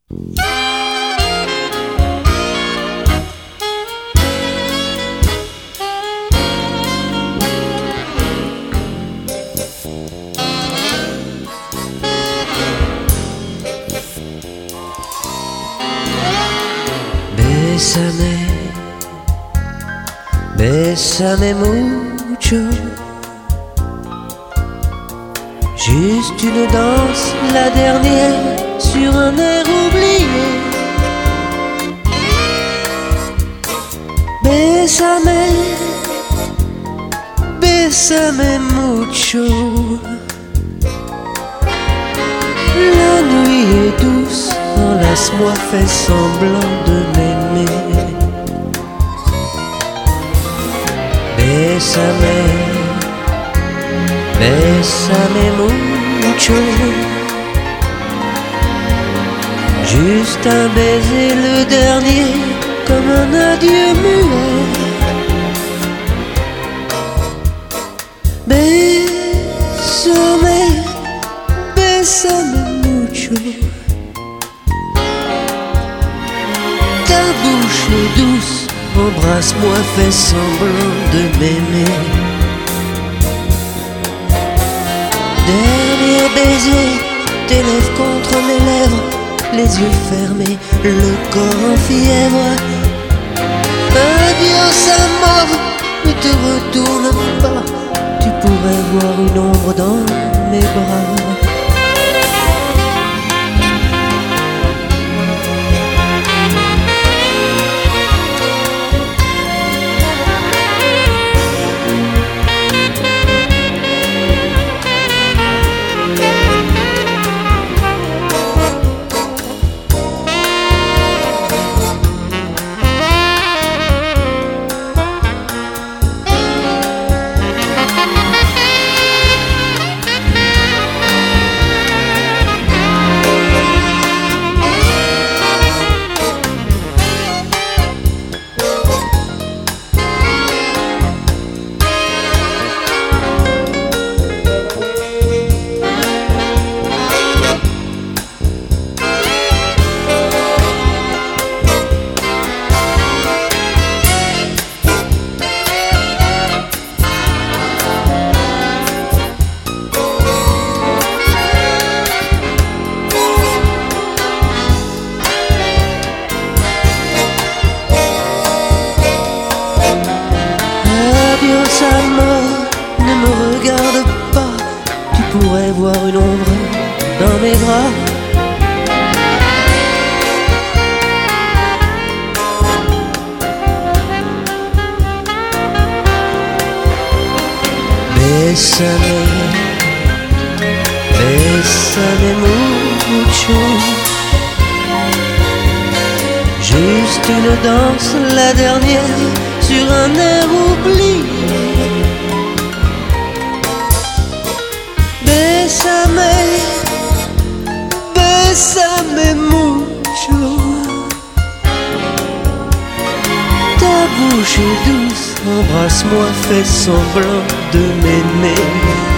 Bésame mucho. Juste une danse, la dernière, sur un air oublié. Bésame, bésame mucho. La nuit est douce, enlace-moi, fais semblant de m'aimer. Bésame, bésame mucho. Juste un baiser, le dernier, comme un adieu muet. Bésame, bésame mucho. Ta bouche est douce, embrasse-moi, fais semblant de m'aimer. Dernier baiser, tes lèvres contre mes lèvres, les yeux fermés, le corps en fièvre. Adios amor, ne te retourne pas, tu pourrais voir une ombre dans mes bras. Amor, ne me regarde pas, tu pourrais voir une ombre dans mes bras. Bésame, bésame mucho. Juste une danse, la dernière, sur un air oublié. Bésame, bésame mucho. Ta bouche est douce, embrasse-moi, fais semblant de m'aimer.